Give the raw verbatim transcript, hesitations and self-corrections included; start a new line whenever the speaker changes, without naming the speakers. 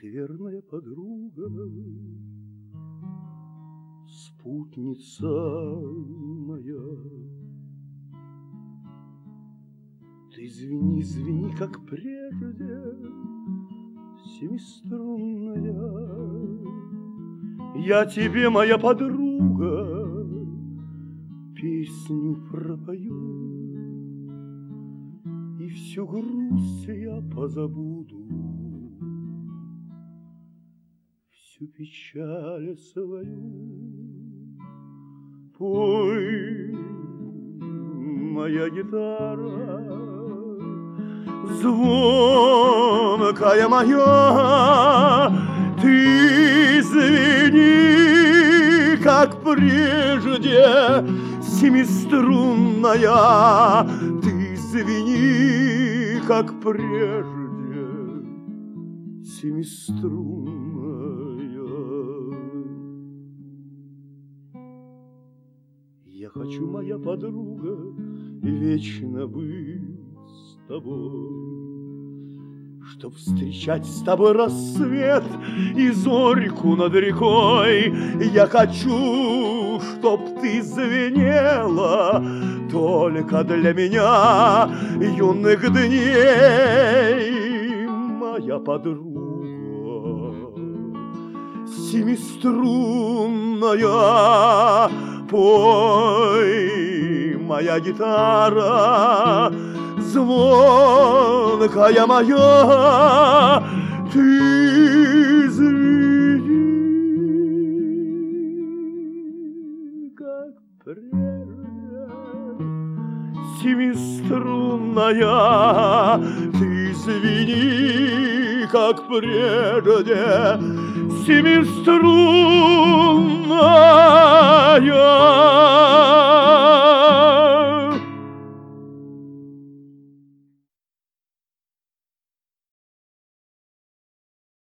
Ты верная подруга, спутница моя. Ты звени, звени, как прежде, семиструнная. Я тебе, моя подруга, песню пропою, и всю грусть я позабуду, всю печаль свою. Пой, моя гитара, звонкая моя, ты звени, как прежде, семиструнная. Ты звени, как прежде, семиструнная. Я хочу, моя подруга, вечно быть с тобой, чтоб встречать с тобой рассвет и зорьку над рекой. Я хочу, чтоб ты звенела только для меня юных дней, моя подруга, семиструнная. Пой, моя гитара, звонкая моя, ты звени, как прежде, семиструнная. Ты звени, как прежде, семиструнная.